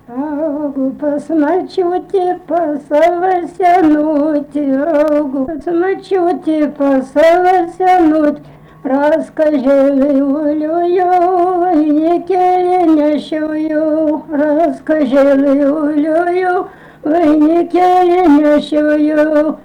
Аугу посмочуте, посовосянуть, аугу посмочуте, посовосянуть. Расскажи улюю, и не келенешую, расскажи улюю, и не келенешую.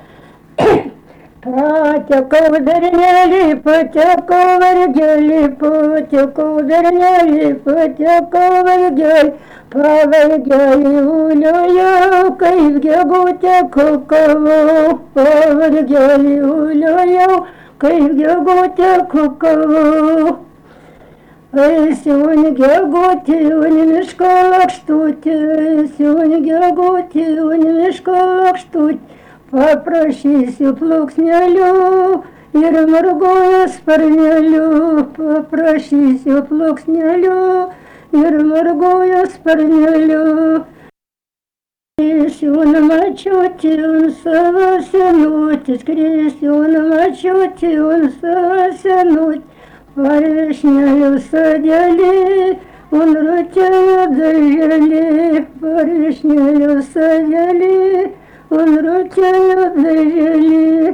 Потеков верняли, потеков вергели, потеков верняли, потеков вергель. Повергели улюю, кайвге гуте кукову, повергели улюю, кайвге гуте кукову. Сюнге гути, уни школах штути, сюнге гути, уни школах штуть. Попрощись, плуг снялю, ирмаргую спарнялю, попрощись, плуг снялю, ирмаргую спарнялю. Скресюн мачути, он совосянуть, скресюн мачути, он совосянуть. Паришнялю садяли, он рутяю дожили, паришнялю садяли, он рутяю дожили.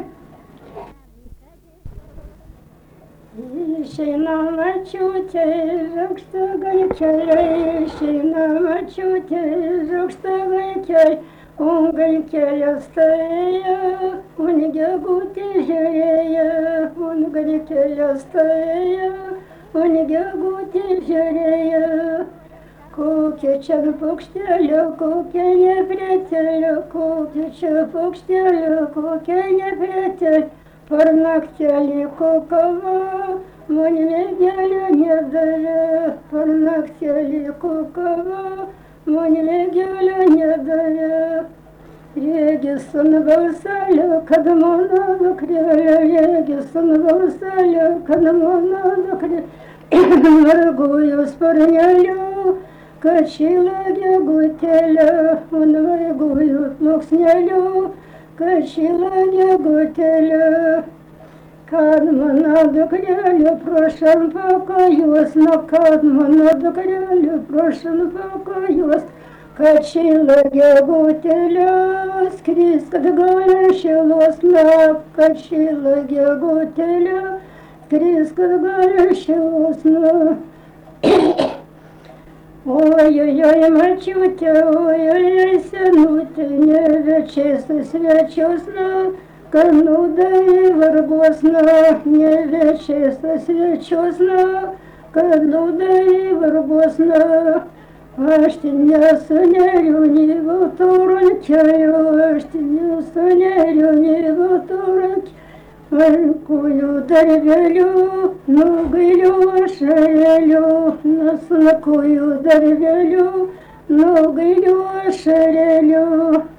Ищина мачуте, жук что гайчай, ищина мачуте, жук что гайчай. Он гайчай стоя, он гягути жарея, он гайчай стоя, он гягути жарея. Кукича пукштелю, куки не прятелю, кукича пукштелю, куки не прятель. Порнактели кукова, монелегелю не дая, порнактели кукова, монелегелю не дая. Регисон валсалю, кадмона докреля, регисон валсалю, кадмона докреля. Маргую спорнялю, качила гягутеля, маргую плуг снялю, качила гягутеля. Кадмона докрелю, прошен покаюсь, на кадмона докрелю, прошен покаюсь. Качила гягутеля, скрізь кадгалющилась на, качила гягутеля, скрізь кадгалющилась на. Ой-ой-ой, мачутя, ой-ой-ой, сянутя, не вечесно, свячусно, кануда и варгосно, не вечесно, свячусно, кануда и варгосно. Аштиня сонерю не вутурачаю, аштиня сонерю не вутурачаю. Варкую деревелю, ногилю шерелю, наслакую деревелю, ногилю шерелю.